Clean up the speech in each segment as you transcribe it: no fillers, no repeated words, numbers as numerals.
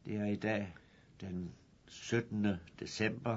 Det er i dag den 17. december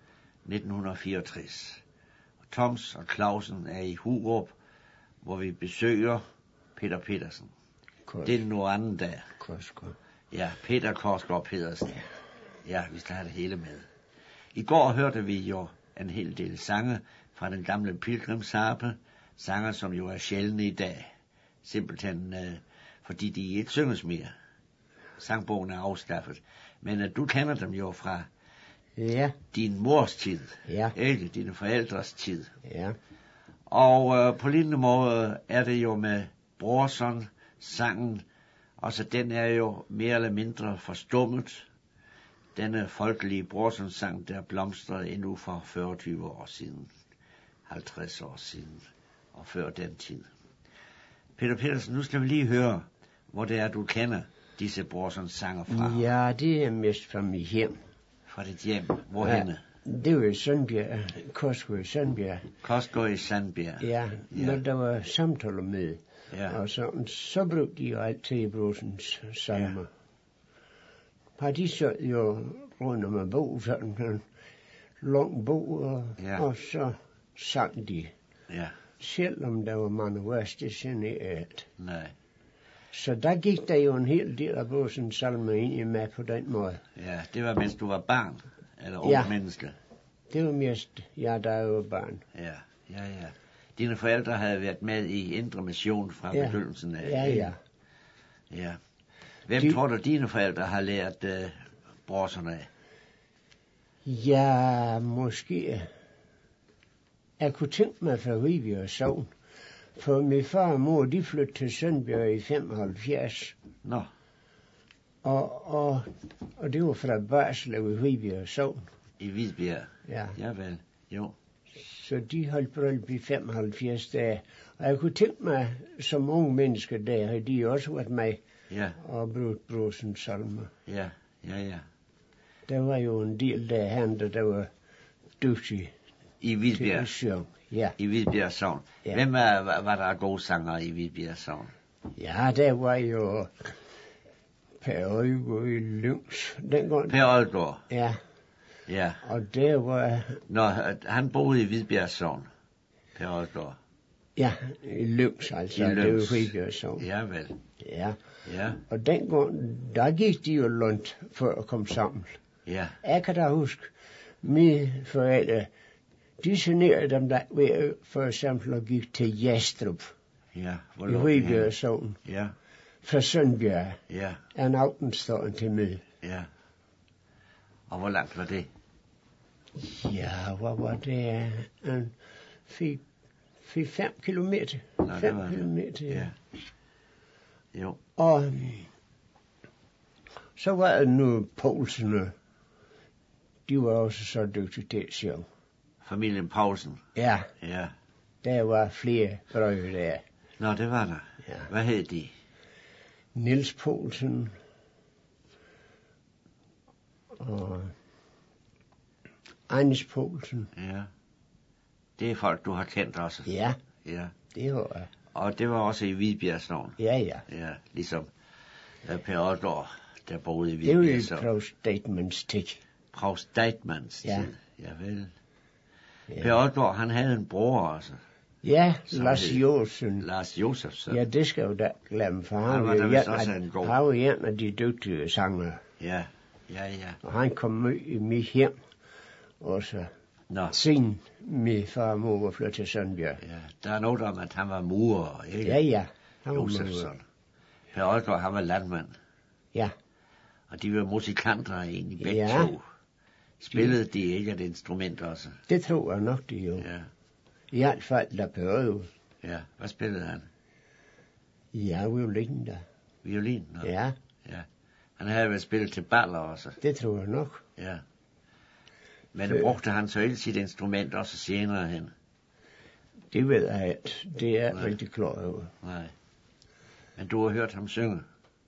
1964. Toms og Clausen er i Hurup, hvor vi besøger Peter Petersen. Det er noget andet dag. Korsgaard. Ja, Peter Korsgaard Pedersen. Ja, vi skal have det hele med. I går hørte vi jo en hel del sange fra den gamle pilgrimsharpe. Sanger, som jo er sjældne i dag. Simpelthen fordi de ikke synges mere. Sangbogen er afskaffet. Men du kender dem jo fra din mors tid. Ja. Ikke dine forældres tid. Ja. Og på lignende måde er det jo med Brorson sangen. Også den er jo mere eller mindre forstummet. Denne folkelige Brorson sang, der blomstrede endnu for 40 år siden. 50 år siden. Og før den tid. Peter Petersen, nu skal vi lige høre, hvor det er, du kender disse Brorsons sanger fra. Ja, det er mest fra mit hjem. Fra dit hjem? Hvorhenne? Ja, det var i Sandbjerg. Korsgaard i Sandbjerg. Korsgaard i Sandbjerg. Ja, når der var samtaler med. Ja. Og så brugte de jo altid Brorsons salmer. Ja. Har de så jo rundt om en bog, sådan en lang bog, og så sang de. Ja. Selvom der var mange vers, det generede alt. Nej. Så der gik der jo en hel del af Brorsons salmer ind i mig på den måde. Ja, det var mens du var barn, eller ung menneske. Det var mest, der var barn. Ja. Dine forældre havde været med i Indre Mission fra begyndelsen af. Ja. Hvem tror du, dine forældre har lært Brorson af? Ja, måske. Jeg kunne tænke mig fra Rivbjerg Sogn. For min far og mor, de flyttede til Sandbjerg i 75. Nå. Og det var fra Barslev i Rivbjerg Sogn. I Hvidbjerg? Ja. Javel, jo. Så de holdt bryllup i 75 dage. Og jeg kunne tænke mig, som unge mennesker der, har de også været med og brugt Brorsons salmer. Ja. Der var jo en del der var dygtige. I Hvidbjerg? Ja. I Hvidbjerg Sogn. Ja. Hvem var der gode sanger i Hvidbjerg Sogn? Ja, der var jo Per Øjgaard i Lyngså. Per Øjgaard? Ja. Ja. Og der var... Han boede i Hvidbjerg Sogn. Per Øjgaard. Ja, i Lyngså, altså. Det var Hvidbjerg Sogn. Ja, vel. Ja. Ja. Og dengang, der gik de jo langt for at komme sammen. Ja. Jeg kan da huske, mine forældre, de generede dem der ved for eksempel at gik til Jastrup. Ja, i Ribjerg Sogn. Ja. Fra Sandbjerg. Ja. En aftenstående til møde. Ja. Og hvor langt var det? Ja, hvor var det? 5 kilometer. 5 kilometer, ja. Jo. Og så var det nu Poulsen. De var også så dygtige til at synge. Familien Poulsen? Ja. Ja. Der var flere brødre der. Nå, det var der. Ja. Hvad hed de? Niels Poulsen. Og Anders Poulsen. Ja. Det er folk, du har kendt også. Ja. Ja. Det var jeg. Og det var også i Hvidbjerg Sogn. Ja. Ja, ligesom Per Øjgaard, der boede i Hvidbjerg Sogn. Det var jo Provst Deitmans tid. Provst Deitmans tid. Ja. Javel. Ja. Per Øjgaard, han havde en bror også. Ja, Lars Josefsen. Lars Josefsen. Ja, det skal jo da glemme, for han var en af de dygtige sanger. Ja. Og han kom i mit hjem også. Siden min far og mor var flyttet til Sandbjerg. Ja, der er noget om, at han var murer, ikke? Ja. Han var Josefsen. Per Øjgaard, han var landmand. Ja. Og de var musikanter egentlig begge to. Spillede de ikke et instrument også? Det tror jeg nok, de jo. Ja. I hvert fald, der prøvede. Ja, hvad spillede han? Ja, violin da. Violin? Ja. Han havde vel spillet til baller også? Det tror jeg nok. Ja. Men brugte han så ikke sit instrument også senere hen? Det ved jeg ikke. Det er rigtig klar over. Nej. Men du har hørt ham synge?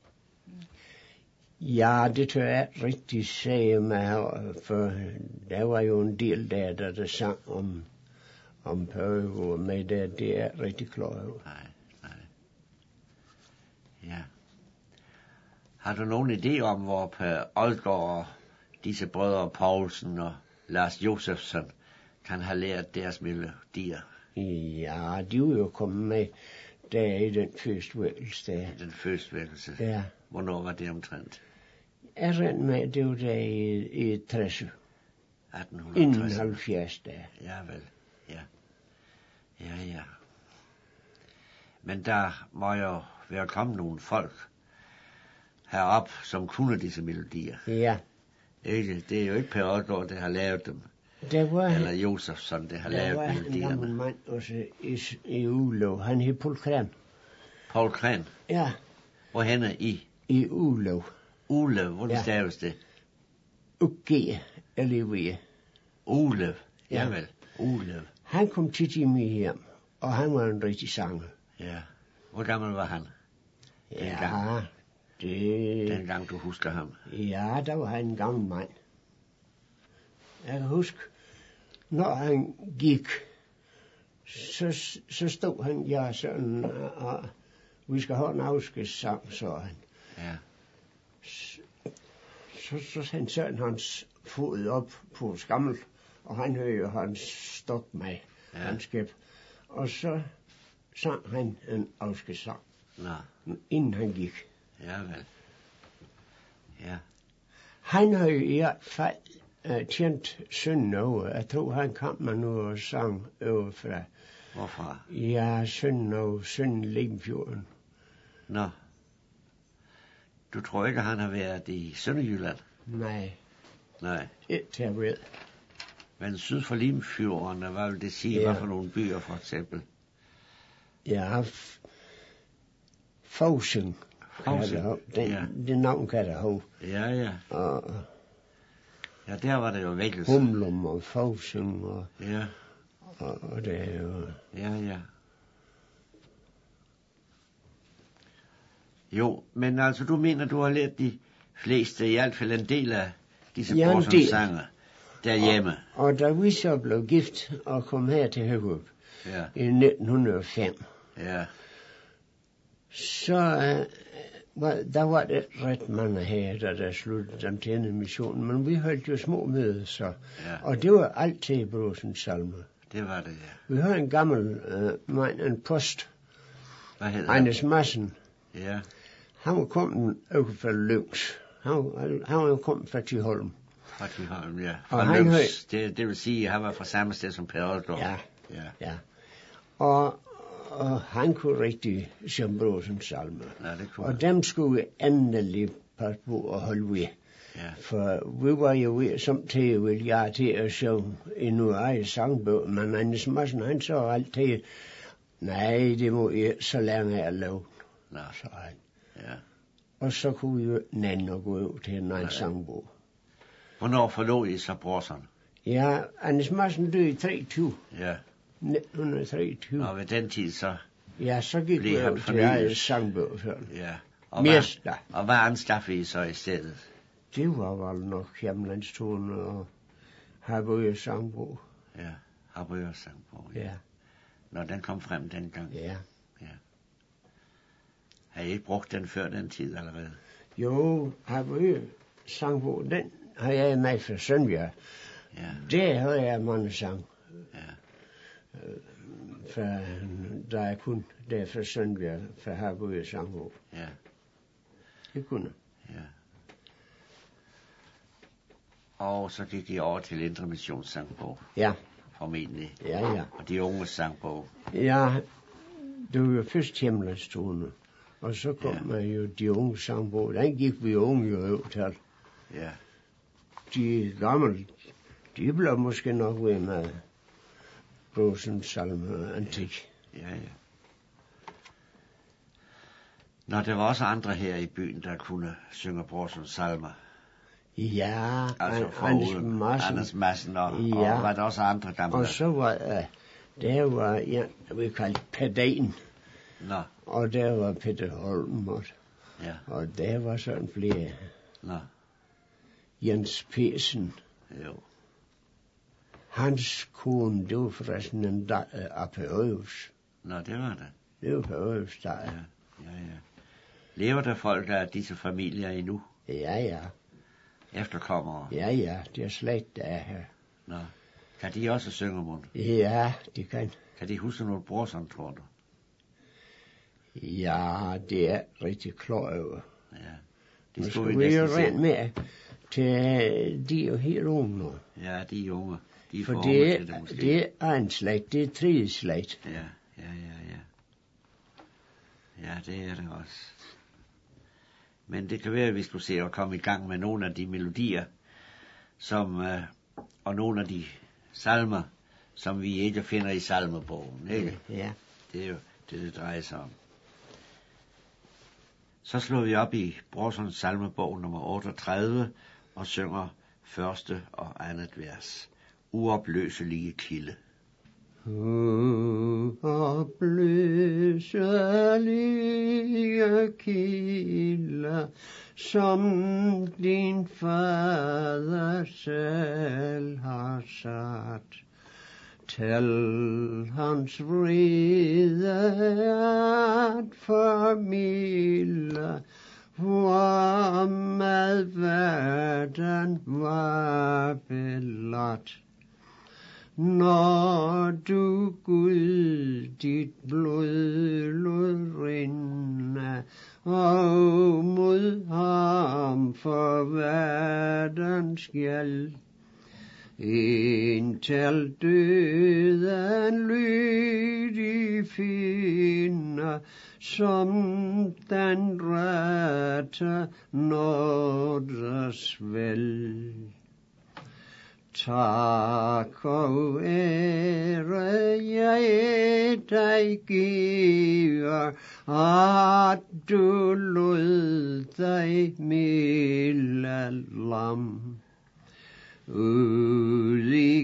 Ja, det tør jeg ikke rigtig sige mig, for der var jo en del der sang om Pørgård med det er rigtig klar over. Nej. Ja. Har du nogen idé om, hvor Per Oldgaard og disse brødre Poulsen og Lars Josefsson kan have lært deres melodier? Ja, de er jo kommet med der i den første vækkelse der. Den første vækkelse? Ja. Hvornår var det omtrent? Jeg regner med, det var der i 60. 1860. Inden 70 der. Ja vel, ja. Ja. Men der må jo være kommet nogle folk herop, som kunne disse melodier. Ja. Ikke? Det er jo ikke Per Oldgaard, der har lavet dem. Eller Josefsson, der har lavet melodierne. Der var en mand også i Ulev. Han hed Paul Kran. Paul Kran? Ja. Hvor henne i? I Ulev. Ulev, hvor det staves det? U-G-L-E-V. Ulev, javel. Ulev. Han kom tit i mig hjem, og han var en rigtig sanger. Ja. Hvor gammel var han? Ja, Dengang du husker ham? Ja, der var han en gammel mand. Jeg kan huske, når han gik, så stod han sådan, og vi skal have en afskedssang, så han. Ja. Så han sådan hans fod op på skammel, og han havde jo hans stok med, hans skæb. Og så sang han en afskedssang, inden han gik. Ja vel. Ja. Han har i hvert fald tjent synden over. Jeg tror, han kom med noget og sang overfra. Hvorfra? Ja, synden over synden Limfjorden. Nå. Du tror ikke, han har været i Sønderjylland? Nej. Nej. Ikke til at ved. Men syd for Limfjorden, hvad vil det sige? Hvad for nogle byer, for eksempel? Ja, Fausing. Det navn kan jeg huske. Ja. Ja, der var det jo vækkelse. Humlum og Fausing og... Ja. Og det er jo... Ja. Jo, men altså, du mener, du har lært de fleste, i hvert fald en del af disse Brorsons-sanger derhjemme. Og da vi så blev gift og kom her til Højhup i 1905, så der var det ret mange her, der sluttede dem til en mission, men vi holdt jo små møder, så. Og det var altid Brorsons salmer. Det var det, ja. Vi havde en gammel mand, en post. Hvad hedder Anders Madsen. Ja. Han var kommet over fra Løvs. Han var jo kommet fra Thyholm. Fra Thyholm, ja. Fra Løvs, det vil sige, at han var fra samme sted som Per Oldgaard. Ja. Og han kunne rigtig synge Brorsons salmer. Ja, det kunne. Og dem skulle vi endelig passe på at holde ved. Ja. For vi var jo ved, som til til at synge i nogle eget sangbøg, men Anders Madsen, han så altid, nej, det må jeg så længe jeg lave. Så han. Ja. Og så kunne vi jo nænde at gå ud til en egen sangbog. Hvornår forlod I så Brorson? Ja, Anders Madsen døde i 23. Ja. 1923. Og ved den tid så... Ja, så gik vi jo til eget sangbog. Ja. Og hvad anskaffede I så i stedet? Det var vel nok Hjemlandstone og Harboøre sangbog. Ja, Harboøre sangbog. Ja. Når den kom frem dengang. Ja. Har I ikke brugt den før den tid allerede? Jo, Harboøre sangbog, den har jeg med fra Sønderjylland. Ja. Det havde jeg mange sang. Ja. Der er kun der fra Sønderjylland, fra Harboøre sangbog. Ja. Det kunne. Ja. Og så gik I over til Indre Missions sangbog. Ja. Formentlig. Ja. Og de unge sangbog. Ja, det var jo først Hjemlandstone. Og så kom jo de unge sangbog. Den gik vi unge jo over til. Ja. De gamle, de blev måske nok ved med Brorsons salmer antik. Ja. Nå, der var også andre her i byen, der kunne synge Brorsons salmer. Ja, altså Anders Madsen og var der også andre gamle. Og så var der var en, vi kaldte Pedain. Nå. Og der var Peter Holm også. Ja. Og der var sådan flere. Nå. Jens Pedersen. Jo. Hans kone, det var forresten en af Per Øvs. Nå, det var det. Det var Per Øvs, der. Ja. Lever der folk af disse familier endnu? Ja. Efterkommere? Ja, det er slet der her. Nå. Kan de også synge, mund? Ja, de kan. Kan de huske noget Brorson, tror du? Ja, det er rigtig klar over. Ja. Det nu skal vi jo rent med til, de er jo helt unge nu. Ja, de er unge. De er for det er en slægt, det er tredje slægt. Ja. Ja, det er det også. Men det kan være, at vi skulle se at komme i gang med nogle af de melodier, som, og nogle af de salmer, som vi ikke finder i salmebogen, ikke? Ja. Det er jo det drejer sig om. Så slår vi op i Brorsons salmebog nummer 38 og synger første og andet vers. Uopløselige kilde. Uopløselige kilder, som din fader selv har sat, til hans vrede at formidle, hvor med verden var beladt. Når du, Gud, dit blod lod rinde, og mod ham for verdens gæld, indtil døden lydig finder, som den rette nådes vel. Tak og ære jeg dig giver, at du lod dig milde lam. Ud i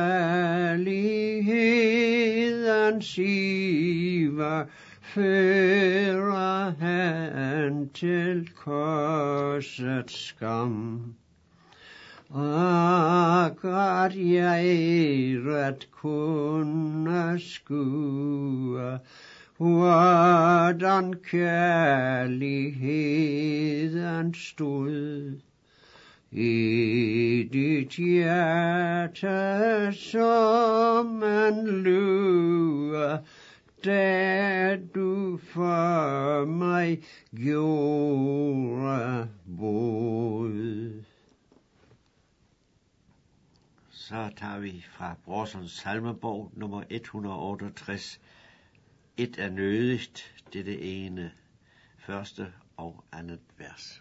kærlighedens iver fører han til korsets skam. At jeg ret kunne skue, hvordan kærligheden stod i dit hjerte som en lue, da du for mig gjorde bod. Så tager vi fra Brorsons salmebog nummer 168. Et er nødigt, det er det ene, første og andet vers.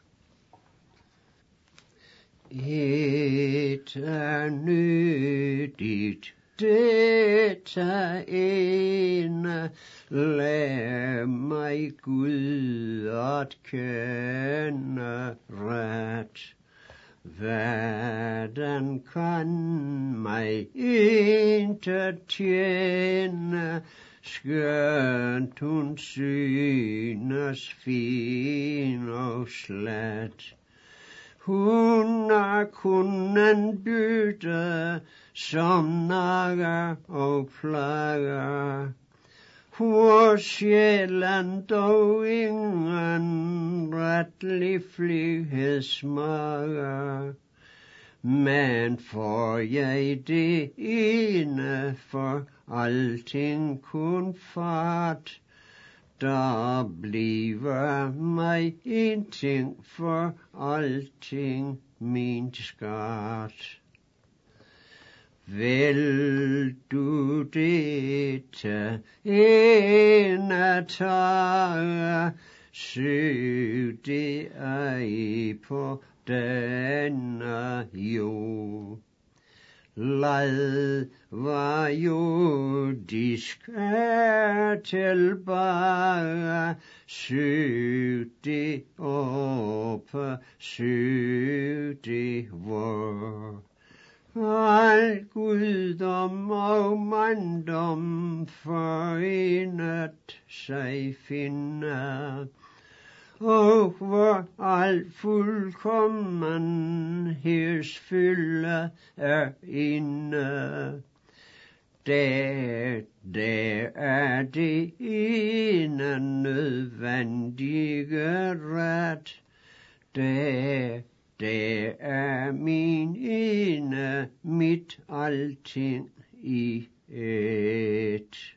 Et er nødigt, det er ene, lad mig Gud at kende ret. Verden kan mig ikke tjene, skønt hun synes fin og slet. Hun er kun en bytte, som nager og plager. Hvor sjælen dog ingen retlig frihed smager. Men får jeg det ene for alting kun fart, der bliver mig inting for alting min skat. Vil du dette ene tage, søg det ej på denne jord. Lad var jordisk er tilbage, søg det oppe, søg det vor. Al guddom og manddom forenet sig finde, og hvor al fuldkommenheds fylde er inde. Det er det ene nødvendige ret. Det er min ene, mit alting i et.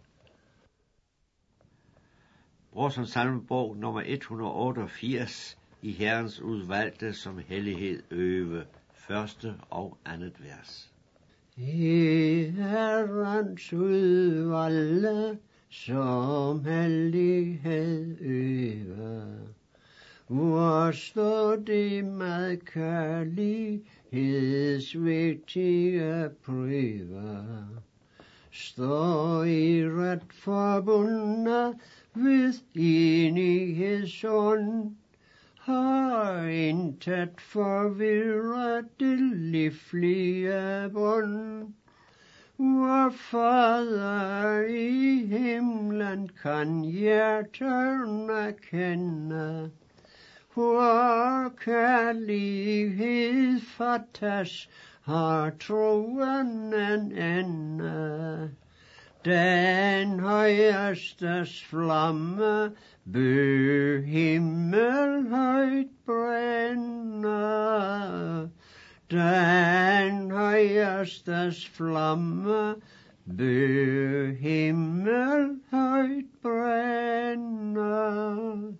Brorsons salmebog nummer 188 i Herrens udvalgte som hellighed øve, første og andet vers. I Herrens udvalgte som hellighed øve, hvor står det med kærlighedsvigtige prøver, står i ret forbundet ved enighedsånd, har intet forvirret det livlige bånd. Vor Fader i himlen kan hjerterne kende, hvor kærlighed fattes, har troen en ende. Den højestes flamme bør himmelhøjt brænde. Den højestes flamme bør himmelhøjt brænde.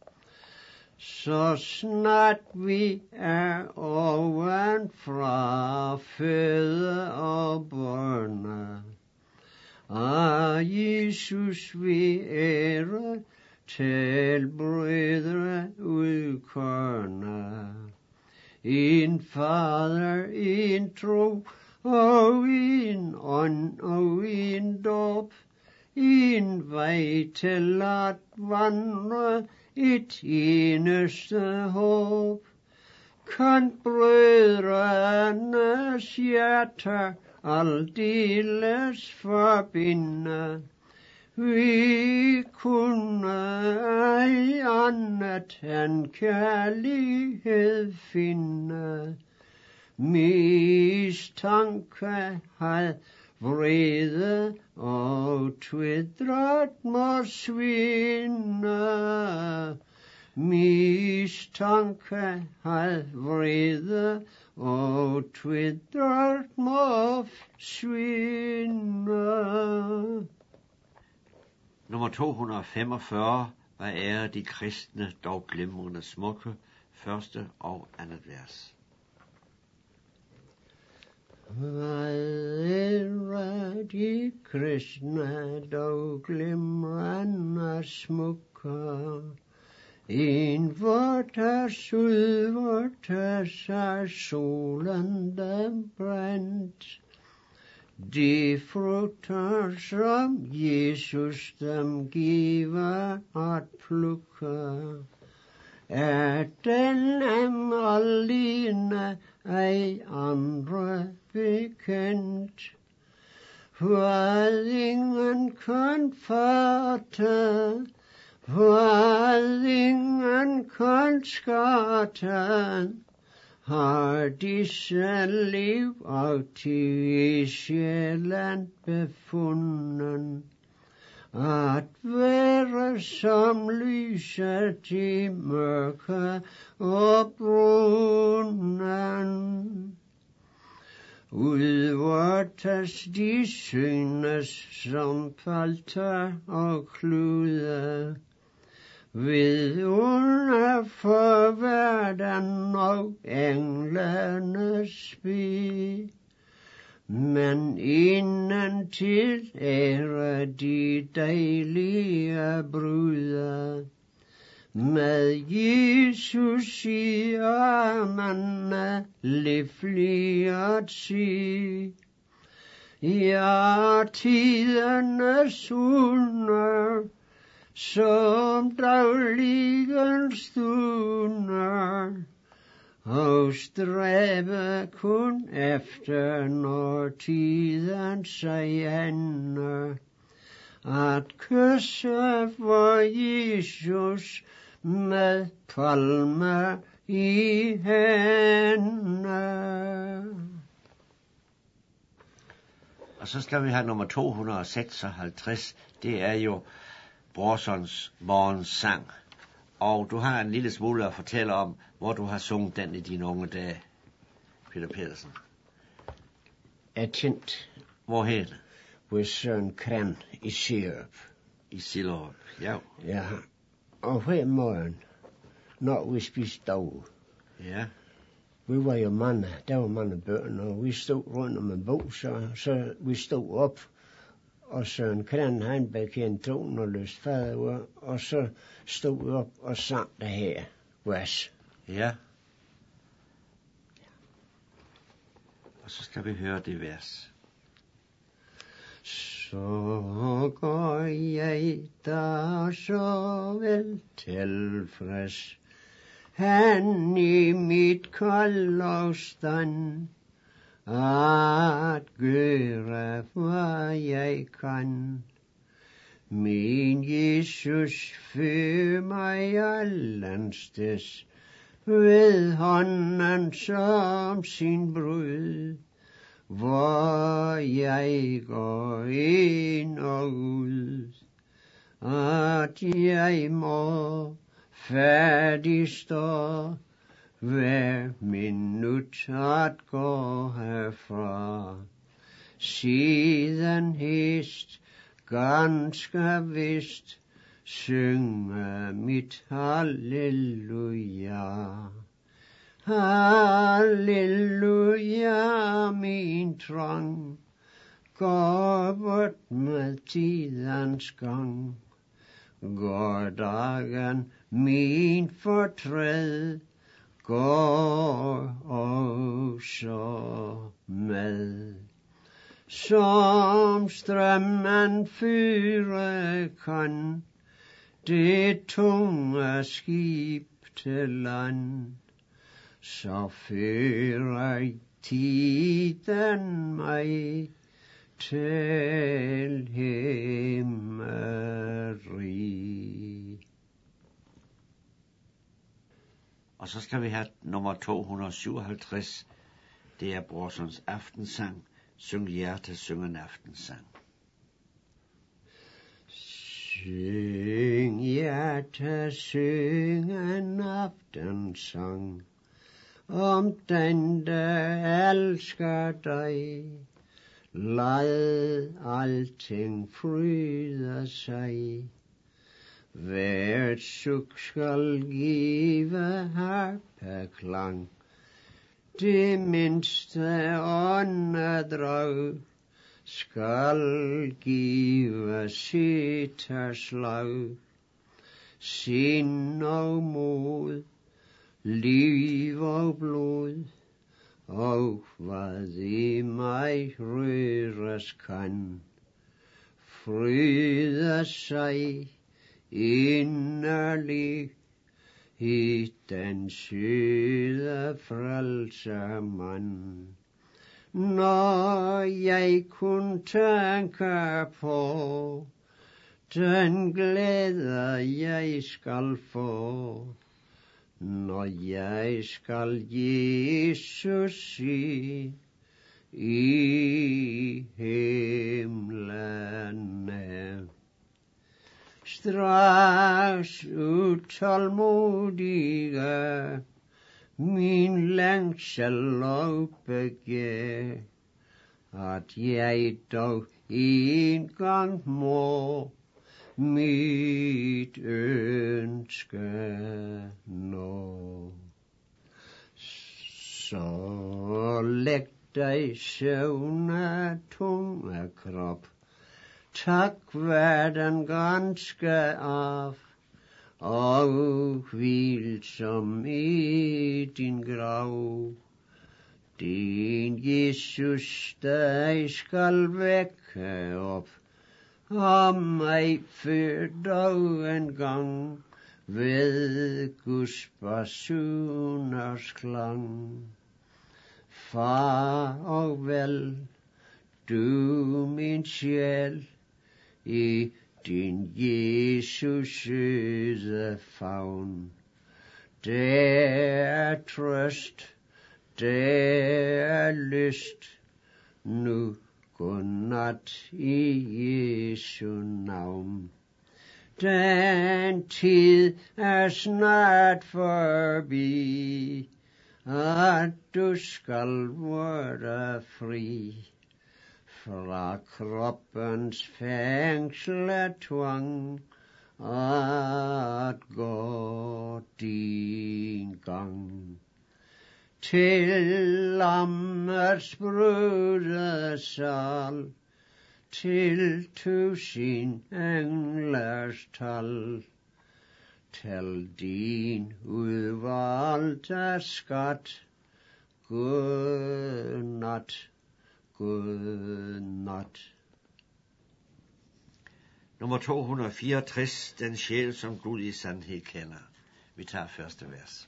Så snart vi er ovenfra føde og børne, af Jesus vi ære til brødre udkørne. En Fader, en tro, og en ånd, og en dåb, en vej til at vandre, et eneste håb. Kan brødrenes hjerter aldeles forbinde, vi kunne ej andet end kærlighed finde. Mistanke, had, vrede og tvedret må svinde. Mistanke, had, vrede og tvedret må svinde. Nummer 245, hvad er de kristne dog glimrende smukke, første og andet vers. Hvad er de kristne dog glimrende smukke, en vortes ud, vortes er solen dem brændt. De frugter, som Jesus dem giver at plukke, er dem alene ej andre bekendt. Hvad ingen kan fatte, hvad ingen kan skatte, har disse liv aktiv i sjælen befunden, at være som lyset i mørke og brunnen. Udvortes de synes som palter og klude, vidunder for verden og englenes by. Men inden til ære de dejlige bruder, med Jesus i armene livlig at se. Ja, tidernes under, som dagligen stunder, og stræbe kun efter, når tiden sig ender, at kysse vor Jesus med palmer i hænder. Og så skal vi have nummer 256. Det er jo Brorsons morgensang. Og du har en lille smule at fortælle om, hvor du har sunget den i dine unge dage, Peter Pedersen. Jeg tænkte, hvorhen? Ved Søren Kran i Sillerup. I Sillerup, ja. Ja, og hver morgen, når vi spiste dag, ja. Vi var jo mange, der var mange børn, og vi stod rundt om en bog, så vi stod op, og Søren Kran, han bekendte tonen og løst fader, og så stod vi op og sang det her vers. Ja. Og så skal vi høre det vers. Så går jeg der så vel tilfreds, han i mit koldafstand, at gøre hvad jeg kan. Min Jesus fører mig allanstes, ved hånden som sin brud, hvor jeg går ind og ud, at jeg må færdig stå hver minut at gå herfra. Siden hest ganske vist synge mit halleluja. Halleluja, min trang går bort med tidens gang. Går dagen min fortræd, går også med. Som strømmen fyre kan, det tunge skib til land, så fører tiden mig til himmerig. Og så skal vi have nummer 257. Det er Brorsons aftensang. Syng hjerte, syng en aftensang. Syng hjerte, syng en aftensang, om den der elsker dig. Lad alting fryde sig, hvert suk skal give harpeklang. Det mindste åndedrag skal give sit slag. Sind og mod, liv og blod, og hvad i mig røres kan, fryde sig inderlig i den søde frelsemand. Når jeg kun tænker på den glæde jeg skal få, når jeg skal Jesus se i himlen. Straks utålmodige min længsel og begær, at jeg dog en gang må mit ønske nå. Så læg dig søvne tunge krop, tak verden ganske af, og hvil som i din grav. Din Jesus dig skal vække op, om mig før dog en gang, ved Guds basuners klang. Far og vel, du min sjæl, i din Jesus søde favn. Der er trøst, der er lyst, nu godnat i Jesu navn. Den tid er snart forbi, at du skal være fri fra kroppens fængsel tvang, at gå din gang. Til lammets brudesal, til 1000 englers tal, til din udvalgte skat. Godnat, godnat. Nummer 264, den sjæl, som Gud i sandhed kender. Vi tager første vers.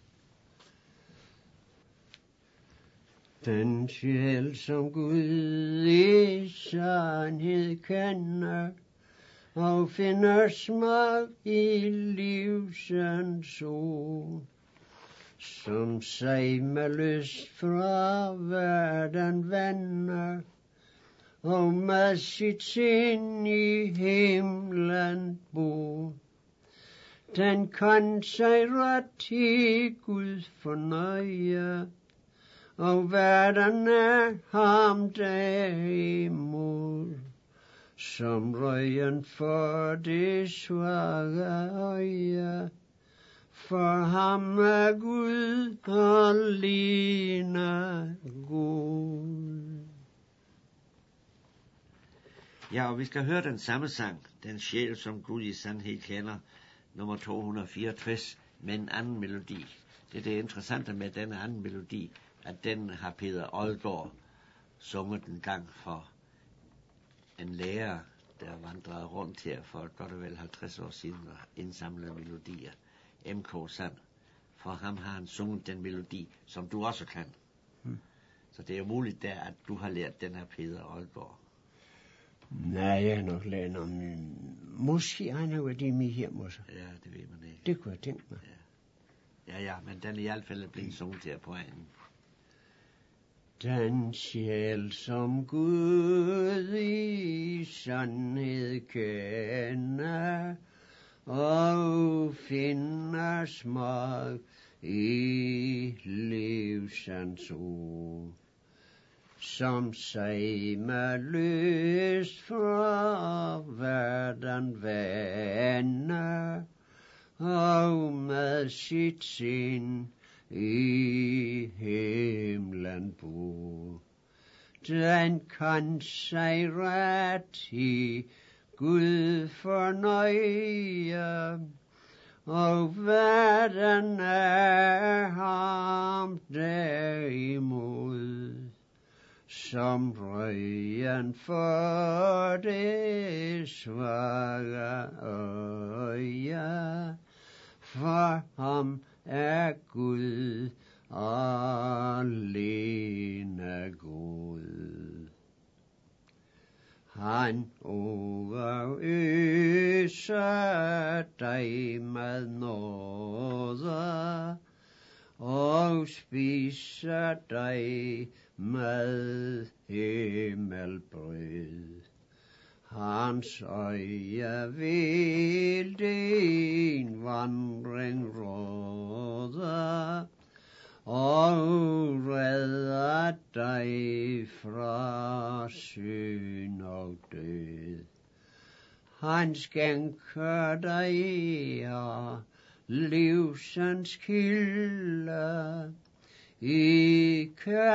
Den sjæl, som Gud i sandhed kender, og finder smag i livsens sol, som sig med lyst fra verden vender, og med sit sind i himlen bor. Den kan sig ret i Gud fornøje, og verden er ham derimod, som røgen for det svage øje. For ham er Gud alene god. Ja, og vi skal høre den samme sang, den sjæl, som Gud i sandhed kender, nummer 264, med en anden melodi. Det er det interessante med denne anden melodi, at den har Peter Odgaard sunget en gang for en lærer, der vandrede rundt her for godt og vel 50 år siden og indsamlede melodier. M.K. Sand. For ham har han sunget den melodi, som du også kan. Så det er jo muligt der, at du har lært den her Peter Odgaard. Nej, jeg har nok lært om. Måske han har været i mig hjem også. Ja, det ved man ikke. Det kunne jeg tænke mig. Ja, men den er i hvert fald blevet sunget her på egnen. Den sjæl, som Gud i sandhed kender, og finder smag i livsens ord, som sig med lyst fra verden vender, og med sit sind i himlen bor. Den kan sig ret i Gud fornøje, og verden er ham derimod, som røgen for det svage øje. For ham er Gud alene god. Han overøser dig med nåde, og spiser dig med himmelbrød. Hans øje vil din vandring råde, og redder dig fra synd og død. Han skænker dig af livsens kilde, i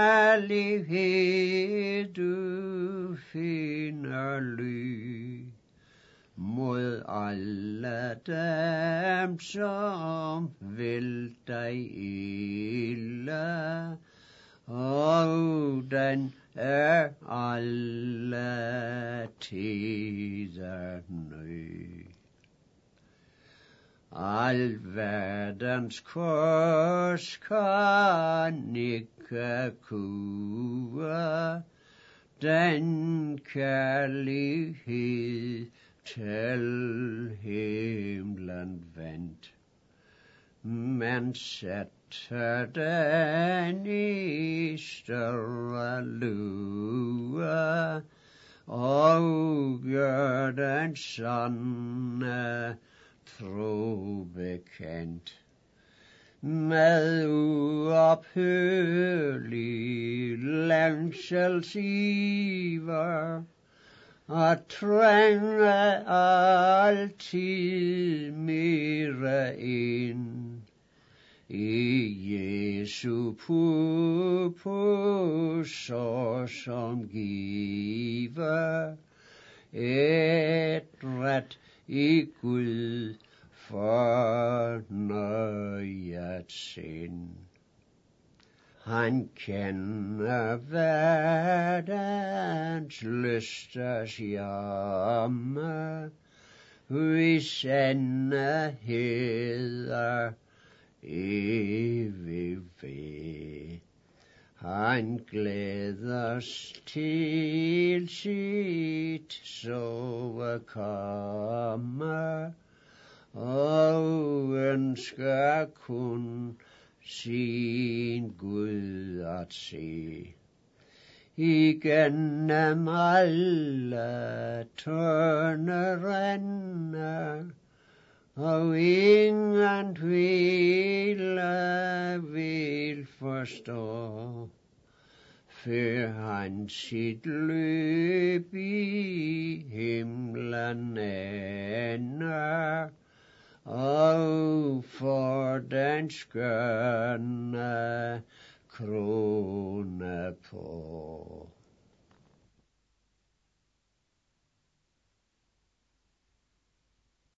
kærlighed du finder ly, mod alle dem, som vil dig ilde, og den er alle tider ny. Al verdens kors kan ikke kue den kærlighed til himlen vendt, men sætter den i større lue, og gør den sande tro bekendt. Med uophørlig længselsiver, og trænge altid mere ind i Jesu purpos, som giver et ret i Gud fornøjet sind. Han kender verdens lysters jamme, hvis ende hedder evig ved. Han glædes til sit sovekomme, og ønsker kun sin Gud at se. Igennem alle tørnerender, og ingen tvile vil forstå, før han sit løb i himlen ender, og for den skønne krone på.